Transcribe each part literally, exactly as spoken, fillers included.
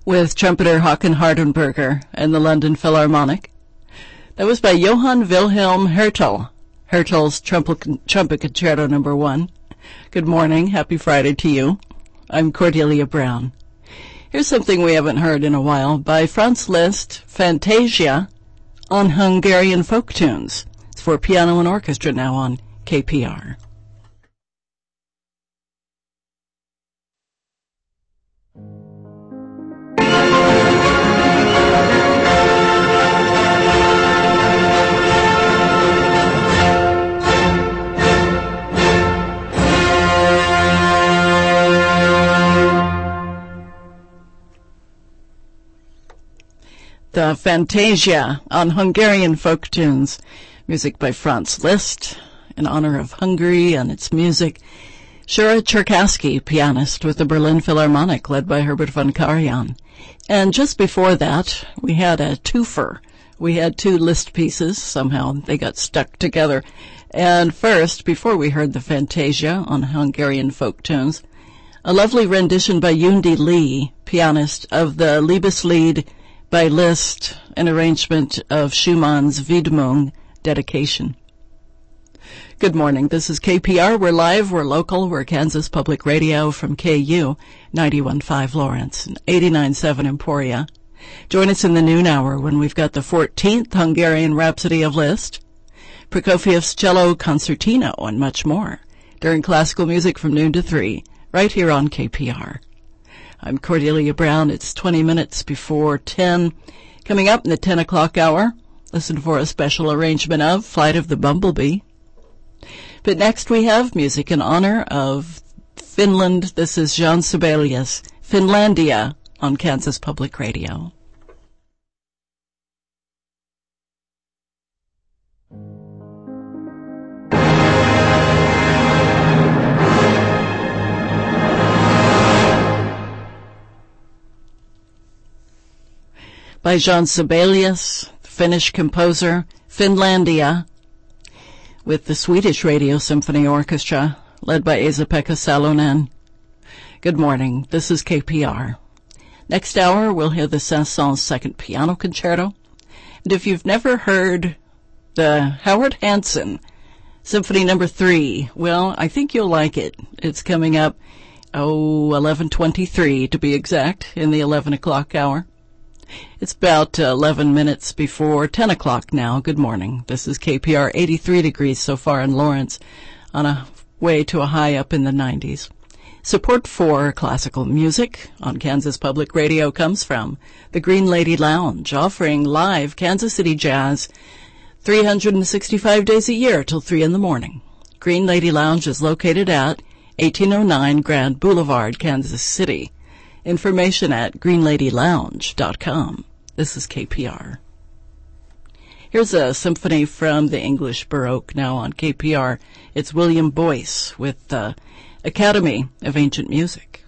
with trumpeter Håkan Hardenberger and the London Philharmonic. That was by Johann Wilhelm Hertel, Hertel's Trumpet, Trumpet Concerto Number One. Good morning. Happy Friday to you. I'm Cordelia Brown. Here's something we haven't heard in a while by Franz Liszt, Fantasia on Hungarian folk tunes. It's for piano and orchestra now on K P R. The Fantasia on Hungarian folk tunes, music by Franz Liszt, in honor of Hungary and its music. Shura Cherkassky, pianist with the Berlin Philharmonic, led by Herbert von Karajan. And just before that, we had a twofer. We had two Liszt pieces. Somehow they got stuck together. And first, before we heard the Fantasia on Hungarian folk tunes, a lovely rendition by Yundi Lee, pianist of the Liebeslied by Liszt, an arrangement of Schumann's Widmung, dedication. Good morning. This is K P R. We're live, we're local, we're Kansas Public Radio from K U, ninety-one point five Lawrence and eighty-nine point seven Emporia. Join us in the noon hour when we've got the fourteenth Hungarian Rhapsody of Liszt, Prokofiev's Cello Concertino, and much more during classical music from noon to three, right here on K P R. I'm Cordelia Brown. It's twenty minutes before ten. Coming up in the ten o'clock hour, listen for a special arrangement of Flight of the Bumblebee. But next we have music in honor of Finland. This is Jean Sibelius, Finlandia, on Kansas Public Radio. By Jean Sibelius, Finnish composer, Finlandia, with the Swedish Radio Symphony Orchestra, led by Esa-Pekka Salonen. Good morning. This is K P R. Next hour, we'll hear the Saint-Saëns Second Piano Concerto. And if you've never heard the Howard Hanson Symphony Number Three, well, I think you'll like it. It's coming up, oh, eleven twenty-three to be exact, in the eleven o'clock hour. It's about uh, eleven minutes before ten o'clock now. Good morning. This is K P R, eighty-three degrees so far in Lawrence, on a way to a high up in the nineties. Support for classical music on Kansas Public Radio comes from the Green Lady Lounge, offering live Kansas City jazz three hundred sixty-five days a year till three in the morning. Green Lady Lounge is located at eighteen oh nine Grand Boulevard, Kansas City. Information at green lady lounge dot com. This is K P R. Here's a symphony from the English Baroque now on K P R. It's William Boyce with the Academy of Ancient Music.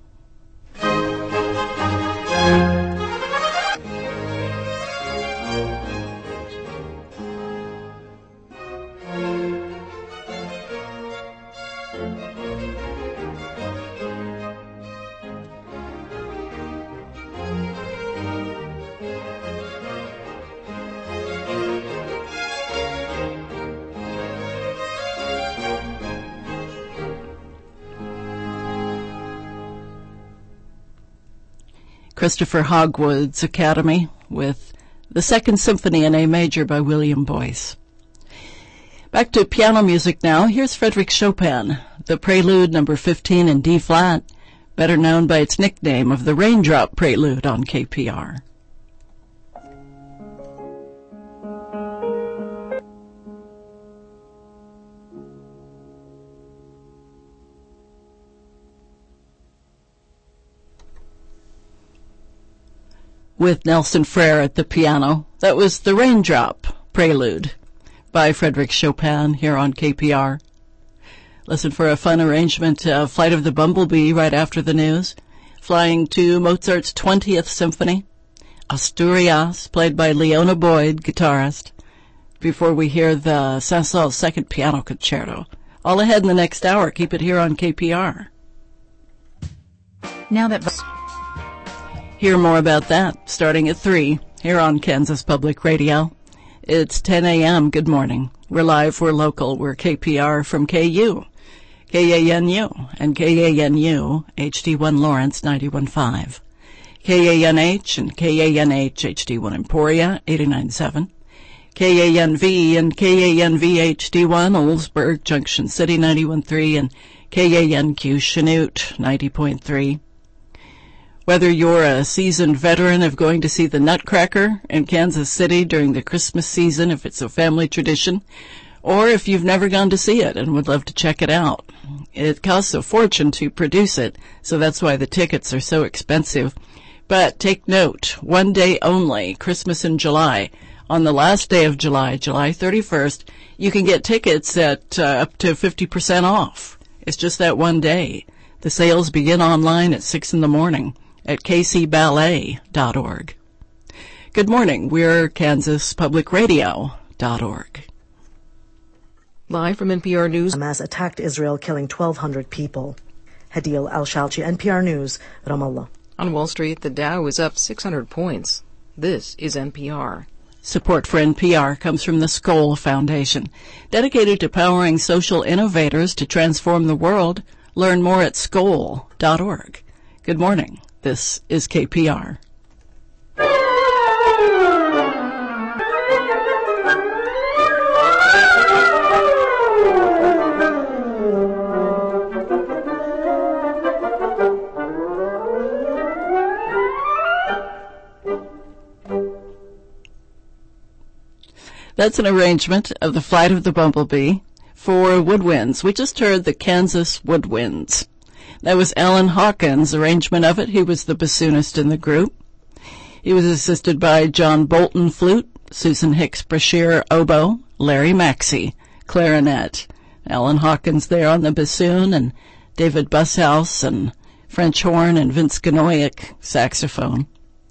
Christopher Hogwood's Academy with the Second Symphony in A Major by William Boyce. Back to piano music now. Here's Frédéric Chopin, the Prelude Number fifteen in D-flat, better known by its nickname of the Raindrop Prelude on K P R. With Nelson Frere at the piano. That was the Raindrop Prelude by Frédéric Chopin here on K P R. Listen for a fun arrangement of Flight of the Bumblebee right after the news. Flying to Mozart's twentieth Symphony. Asturias, played by Leona Boyd, guitarist. Before we hear the Saint-Saëns Second Piano Concerto. All ahead in the next hour. Keep it here on K P R. Now that... Hear more about that starting at three here on Kansas Public Radio. It's ten a.m. Good morning. We're live, we're local, we're K P R from K U, K A N U, and K A N U, H D one Lawrence ninety-one point five, K A N H and K A N H H D one Emporia eighty-nine point seven, K A N V and K A N V H D one Oldsburg Junction City ninety-one point three, and K A N Q Chanute ninety point three. Whether you're a seasoned veteran of going to see the Nutcracker in Kansas City during the Christmas season, if it's a family tradition, or if you've never gone to see it and would love to check it out. It costs a fortune to produce it, so that's why the tickets are so expensive. But take note, one day only, Christmas in July. On the last day of July, July thirty-first, you can get tickets at uh, up to fifty percent off. It's just that one day. The sales begin online at six in the morning at k c ballet dot org. Good morning. We're kansas public radio dot org. Live from N P R News. Hamas attacked Israel, killing twelve hundred people. Hadil Al-Shalchi, N P R News, Ramallah. On Wall Street, the Dow is up six hundred points. This is N P R. Support for N P R comes from the Skoll Foundation, dedicated to powering social innovators to transform the world. Learn more at skoll dot org. Good morning. This is K P R. That's an arrangement of The Flight of the Bumblebee for woodwinds. We just heard the Kansas Woodwinds. That was Alan Hawkins' arrangement of it. He was the bassoonist in the group. He was assisted by John Bolton, flute, Susan Hicks-Brashear, oboe, Larry Maxey, clarinet, Alan Hawkins there on the bassoon, and David Busshouse and French horn, and Vince Ganoiak, saxophone.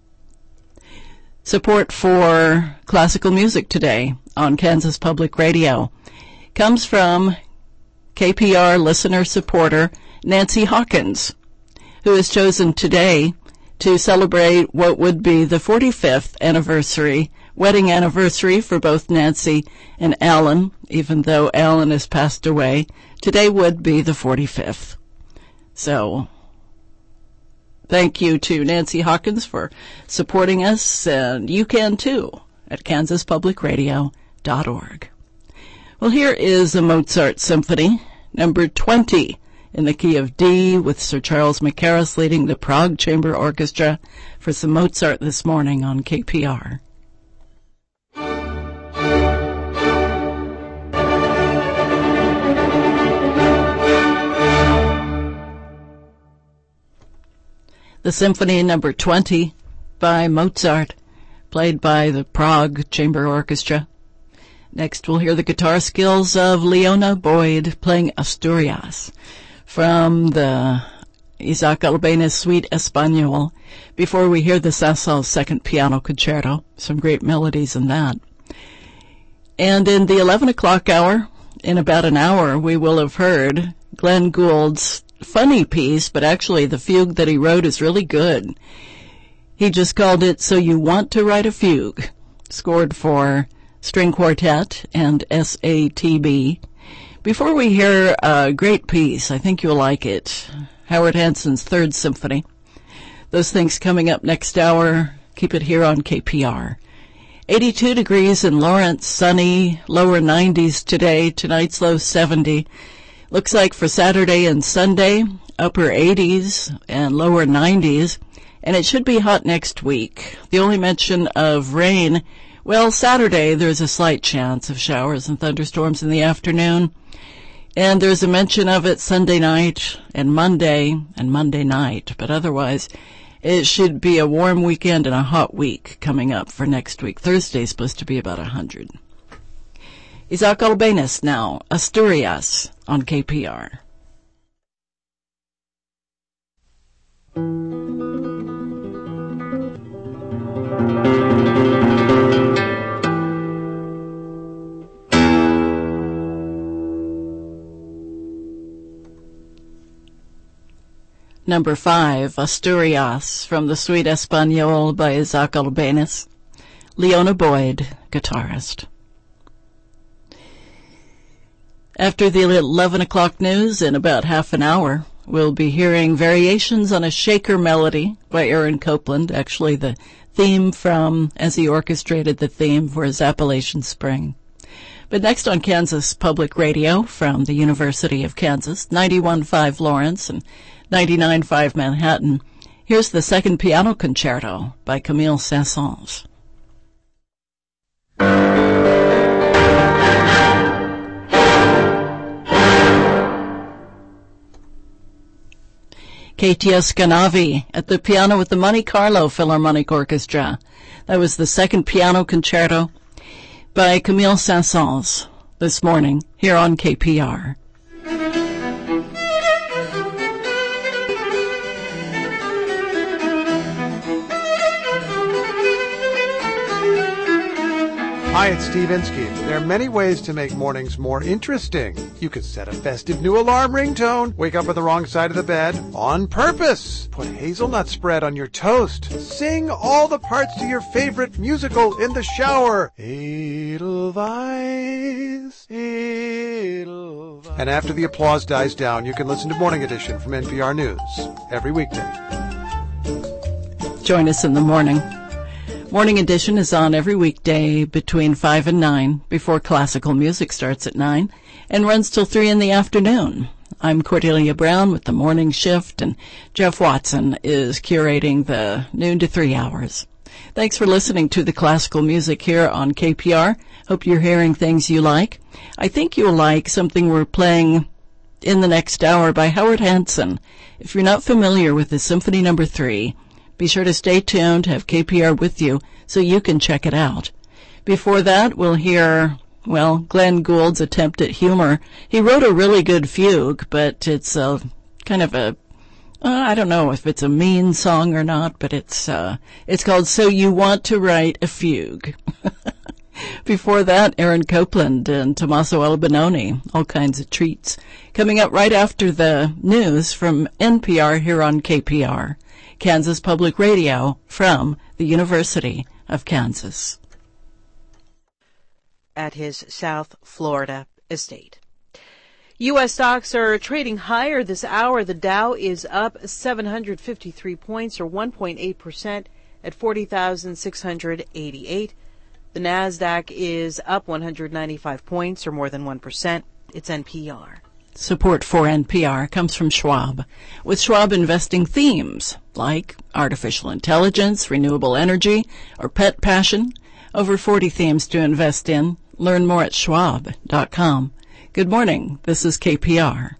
Support for classical music today on Kansas Public Radio comes from K P R listener supporter Nancy Hawkins, who has chosen today to celebrate what would be the forty-fifth anniversary, wedding anniversary for both Nancy and Alan. Even though Alan has passed away, today would be the forty-fifth. So, thank you to Nancy Hawkins for supporting us, and you can too at kansas public radio dot org. Well, here is a Mozart Symphony, number twenty, in the key of D, with Sir Charles Mackerras leading the Prague Chamber Orchestra for some Mozart this morning on K P R. The Symphony number twenty by Mozart, played by the Prague Chamber Orchestra. Next, we'll hear the guitar skills of Leona Boyd playing Asturias from the Isaac Albéniz Suite Espagnole, before we hear the Saint-Saëns Second Piano Concerto. Some great melodies in that. And in the eleven o'clock hour, in about an hour, we will have heard Glenn Gould's funny piece, but actually the fugue that he wrote is really good. He just called it So You Want to Write a Fugue, scored for string quartet and S A T B. Before we hear a great piece, I think you'll like it, Howard Hanson's Third Symphony. Those things coming up next hour. Keep it here on K P R. eighty-two degrees in Lawrence, sunny, lower nineties today, tonight's low seventy. Looks like for Saturday and Sunday, upper eighties and lower nineties, and it should be hot next week. The only mention of rain, well, Saturday there's a slight chance of showers and thunderstorms in the afternoon, and there's a mention of it Sunday night and Monday and Monday night, but otherwise it should be a warm weekend and a hot week coming up for next week. Thursday's supposed to be about one hundred. Isaac Albéniz now, Asturias on K P R. Number five, Asturias, from the Suite Espagnole by Isaac Albéniz. Leona Boyd, guitarist. After the eleven o'clock news, in about half an hour, we'll be hearing variations on a shaker melody by Aaron Copland, actually the theme from, as he orchestrated the theme for his Appalachian Spring. But next on Kansas Public Radio from the University of Kansas, ninety-one point five Lawrence and ninety-nine point five Manhattan, here's the Second Piano Concerto by Camille Saint-Saëns. Katia Scanavi at the piano with the Monte Carlo Philharmonic Orchestra. That was the Second Piano Concerto by Camille Saint-Saëns this morning here on K P R. Hi, it's Steve Inskeep. There are many ways to make mornings more interesting. You could set a festive new alarm ringtone, wake up on the wrong side of the bed on purpose, put hazelnut spread on your toast, sing all the parts to your favorite musical in the shower. Edelweiss, Edelweiss. And after the applause dies down, you can listen to Morning Edition from N P R News every weekday. Join us in the morning. Morning Edition is on every weekday between five and nine, before classical music starts at nine, and runs till three in the afternoon. I'm Cordelia Brown with the morning shift, and Jeff Watson is curating the noon to three hours. Thanks for listening to the classical music here on K P R. Hope you're hearing things you like. I think you'll like something we're playing in the next hour by Howard Hanson. If you're not familiar with the Symphony Number Three, be sure to stay tuned, have K P R with you, so you can check it out. Before that, we'll hear, well, Glenn Gould's attempt at humor. He wrote a really good fugue, but it's a kind of a, uh, I don't know if it's a mean song or not, but it's, uh, it's called So You Want to Write a Fugue. Before that, Aaron Copland and Tommaso Albinoni, all kinds of treats. Coming up right after the news from N P R here on K P R. Kansas Public Radio from the University of Kansas. At his South Florida estate. U S stocks are trading higher this hour. The Dow is up seven hundred fifty-three points, or one point eight percent, at forty thousand six hundred eighty-eight. The Nasdaq is up one hundred ninety-five points, or more than one percent. It's N P R. Support for N P R comes from Schwab, with Schwab investing themes like artificial intelligence, renewable energy, or pet passion. Over forty themes to invest in. Learn more at schwab dot com. Good morning. This is K P R.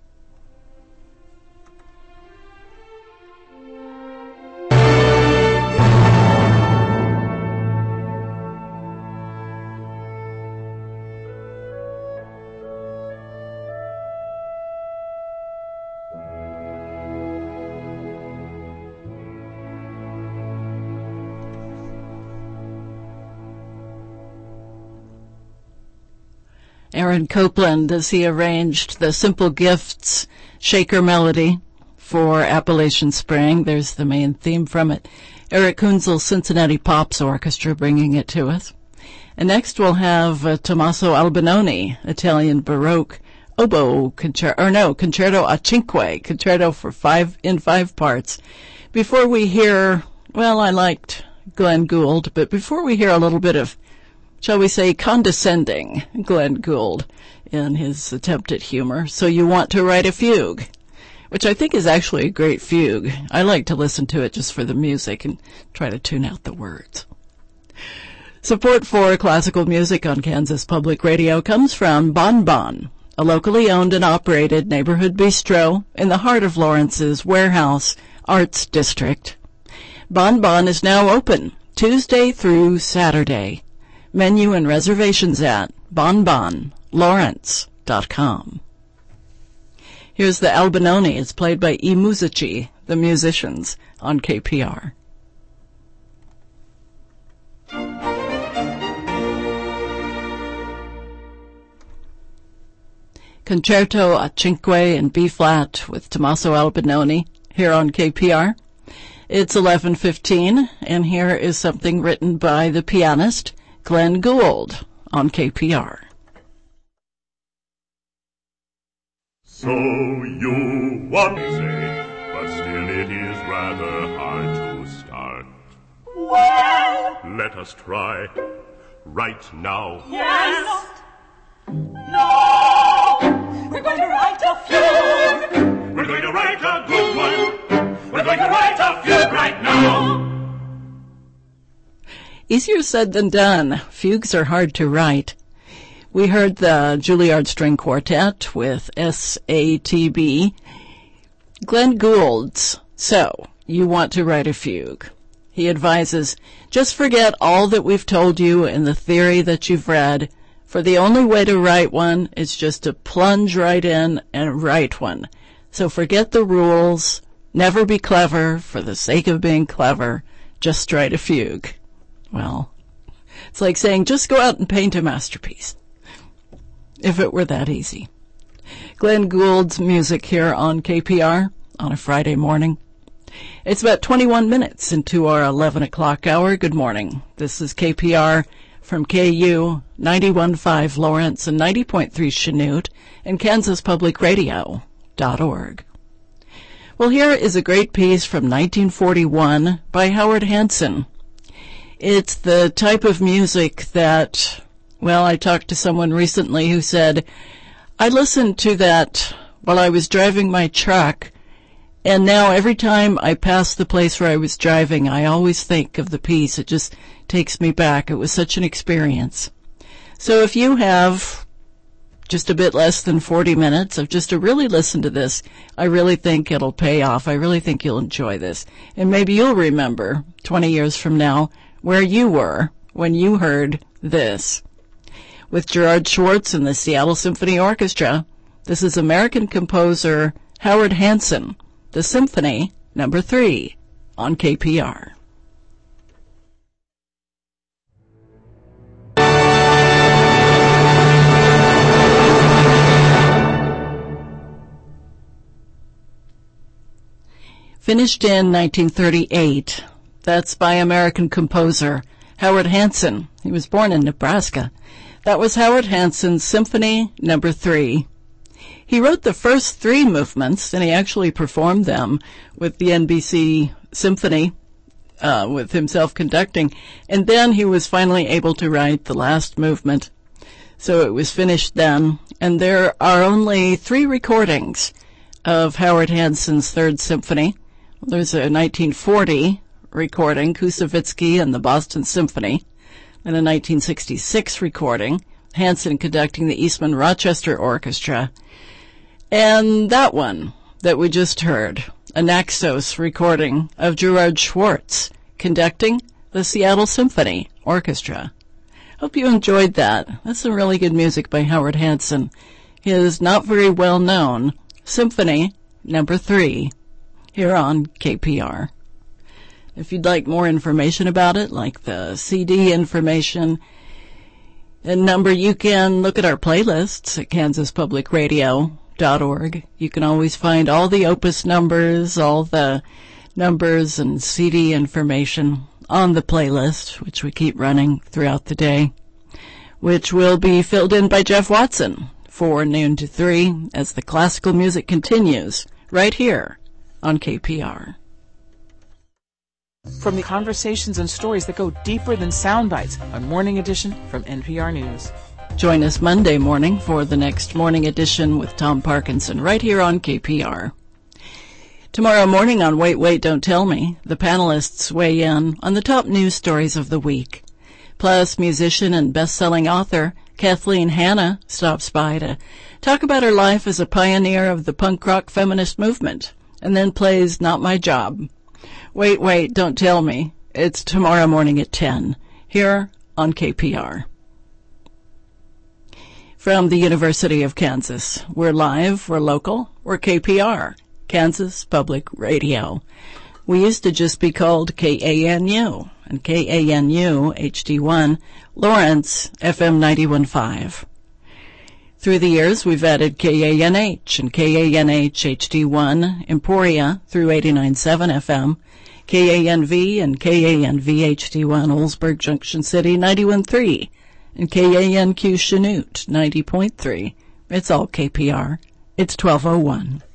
Aaron Copland, as he arranged the Simple Gifts Shaker Melody for Appalachian Spring. There's the main theme from it. Eric Kunzel's Cincinnati Pops Orchestra bringing it to us. And next we'll have uh, Tommaso Albinoni, Italian Baroque oboe concerto, or no, concerto a cinque, concerto for five, in five parts. Before we hear, well, I liked Glenn Gould, but before we hear a little bit of, shall we say, condescending Glenn Gould in his attempt at humor, So You Want to Write a Fugue, which I think is actually a great fugue. I like to listen to it just for the music and try to tune out the words. Support for classical music on Kansas Public Radio comes from Bon Bon, a locally owned and operated neighborhood bistro in the heart of Lawrence's Warehouse Arts District. Bon Bon is now open Tuesday through Saturday. Menu and reservations at bon bon lawrence dot com. Here's the Albinoni. It's played by I Musici, the musicians, on K P R. Concerto a cinque in B-flat with Tommaso Albinoni here on K P R. It's eleven fifteen, and here is something written by the pianist Glenn Gould on K P R. So you want to say, but still it is rather hard to start. Well, let us try right now. Yes. No. We're going to write a fugue. We're going to write a good one. We're going to write a fugue right now. Easier said than done. Fugues are hard to write. We heard the Juilliard String Quartet with S A T B. Glenn Gould's So You Want to Write a Fugue. He advises, just forget all that we've told you and the theory that you've read, for the only way to write one is just to plunge right in and write one. So forget the rules, never be clever for the sake of being clever, just write a fugue. Well, it's like saying just go out and paint a masterpiece. If it were that easy. Glenn Gould's music here on K P R on a Friday morning. It's about twenty-one minutes into our eleven o'clock hour. Good morning. This is K P R from K U ninety-one point five Lawrence and ninety point three Chanute and Kansas Public Radio dot org. Well, here is a great piece from nineteen forty-one by Howard Hanson. It's the type of music that, well, I talked to someone recently who said, I listened to that while I was driving my truck, and now every time I pass the place where I was driving, I always think of the piece. It just takes me back. It was such an experience. So if you have just a bit less than forty minutes of just to really listen to this, I really think it'll pay off. I really think you'll enjoy this. And maybe you'll remember twenty years from now where you were when you heard this. With Gerard Schwartz and the Seattle Symphony Orchestra, this is American composer Howard Hanson, the Symphony Number Three on K P R. Finished in nineteen thirty-eight. That's by American composer Howard Hanson. He was born in Nebraska. That was Howard Hanson's Symphony Number Three. He wrote the first three movements, and he actually performed them with the N B C Symphony, uh, with himself conducting. And then he was finally able to write the last movement. So it was finished then. And there are only three recordings of Howard Hanson's Third Symphony. There's a nineteen forty recording, Koussevitzky and the Boston Symphony, and a nineteen sixty-six recording, Hanson conducting the Eastman Rochester Orchestra, and that one that we just heard, a Naxos recording of Gerard Schwartz conducting the Seattle Symphony Orchestra. Hope you enjoyed that. That's some really good music by Howard Hanson. His not very well known Symphony Number Three here on K P R. If you'd like more information about it, like the C D information and number, you can look at our playlists at kansas public radio dot org. You can always find all the Opus numbers, all the numbers and C D information on the playlist, which we keep running throughout the day, which will be filled in by Jeff Watson for noon to three as the classical music continues right here on K P R. From the conversations and stories that go deeper than sound bites on Morning Edition from N P R News. Join us Monday morning for the next Morning Edition with Tom Parkinson right here on K P R. Tomorrow morning on Wait, Wait, Don't Tell Me, the panelists weigh in on the top news stories of the week. Plus, musician and best-selling author Kathleen Hanna stops by to talk about her life as a pioneer of the punk rock feminist movement, and then plays Not My Job. Wait, Wait, Don't Tell Me. It's tomorrow morning at ten, here on K P R. From the University of Kansas, we're live, we're local, we're K P R, Kansas Public Radio. We used to just be called K A N U, and K A N U H D one, Lawrence, F M ninety-one point five. Through the years, we've added K A N H and K A N H H D one, Emporia through eighty-nine point seven F M, K A N V and K A N V H D one, Oldsburg Junction City ninety-one point three, and K A N Q Chanute ninety point three. It's all K P R. It's twelve oh one.